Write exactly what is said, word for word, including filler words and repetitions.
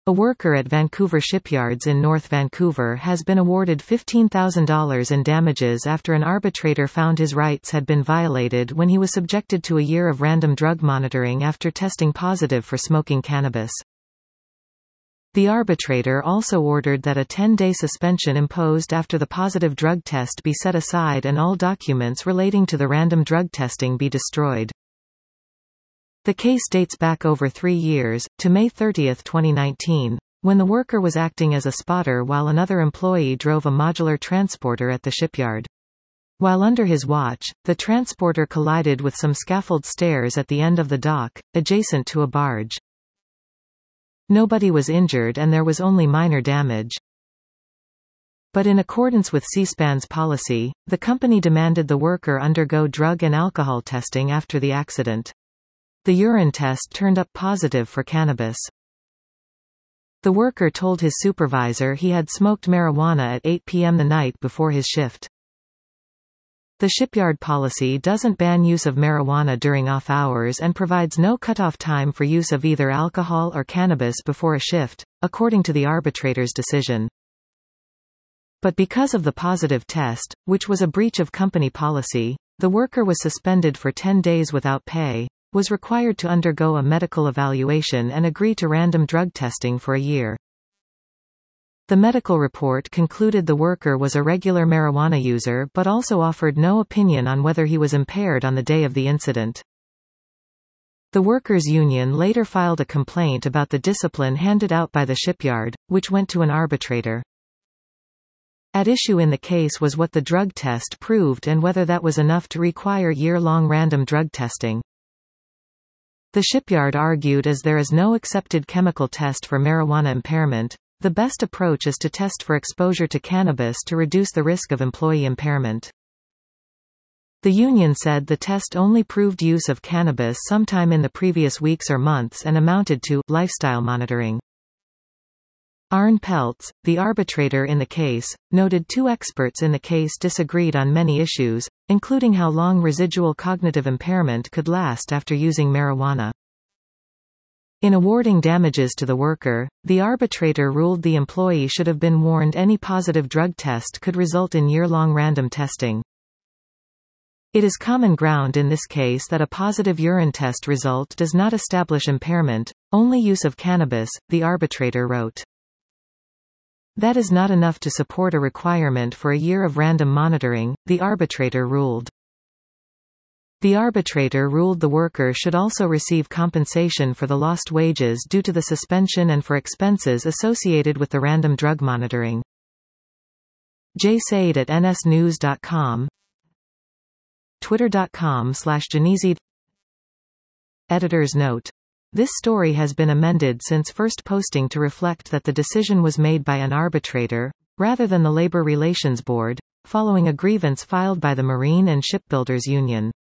A worker at Vancouver Shipyards in North Vancouver has been awarded fifteen thousand dollars in damages after an arbitrator found his rights had been violated when he was subjected to a year of random drug monitoring after testing positive for smoking cannabis. The arbitrator also ordered that a ten-day suspension imposed after the positive drug test be set aside and all documents relating to the random drug testing be destroyed. The case dates back over three years, to May thirtieth twenty nineteen, when the worker was acting as a spotter while another employee drove a modular transporter at the shipyard. While under his watch, the transporter collided with some scaffold stairs at the end of the dock, adjacent to a barge. Nobody was injured and there was only minor damage. But in accordance with Seaspan's policy, the company demanded the worker undergo drug and alcohol testing after the accident. The urine test turned up positive for cannabis. The worker told his supervisor he had smoked marijuana at eight p m the night before his shift. The shipyard policy doesn't ban use of marijuana during off hours and provides no cutoff time for use of either alcohol or cannabis before a shift, according to the arbitrator's decision. But because of the positive test, which was a breach of company policy, the worker was suspended for ten days without pay, was required to undergo a medical evaluation and agree to random drug testing for a year. The medical report concluded the worker was a regular marijuana user but also offered no opinion on whether he was impaired on the day of the incident. The workers' union later filed a complaint about the discipline handed out by the shipyard, which went to an arbitrator. At issue in the case was what the drug test proved and whether that was enough to require year-long random drug testing. The shipyard argued as there is no accepted chemical test for marijuana impairment, the best approach is to test for exposure to cannabis to reduce the risk of employee impairment. The union said the test only proved use of cannabis sometime in the previous weeks or months and amounted to lifestyle monitoring. Arne Peltz, the arbitrator in the case, noted two experts in the case disagreed on many issues, including how long residual cognitive impairment could last after using marijuana. In awarding damages to the worker, the arbitrator ruled the employee should have been warned any positive drug test could result in year-long random testing. It is common ground in this case that a positive urine test result does not establish impairment, only use of cannabis, the arbitrator wrote. That is not enough to support a requirement for a year of random monitoring, the arbitrator ruled. The arbitrator ruled the worker should also receive compensation for the lost wages due to the suspension and for expenses associated with the random drug monitoring. Jay Said at N S news dot com, twitter dot com slash Genesi. Editor's note. This story has been amended since first posting to reflect that the decision was made by an arbitrator, rather than the Labor Relations Board, following a grievance filed by the Marine and Shipbuilders Union.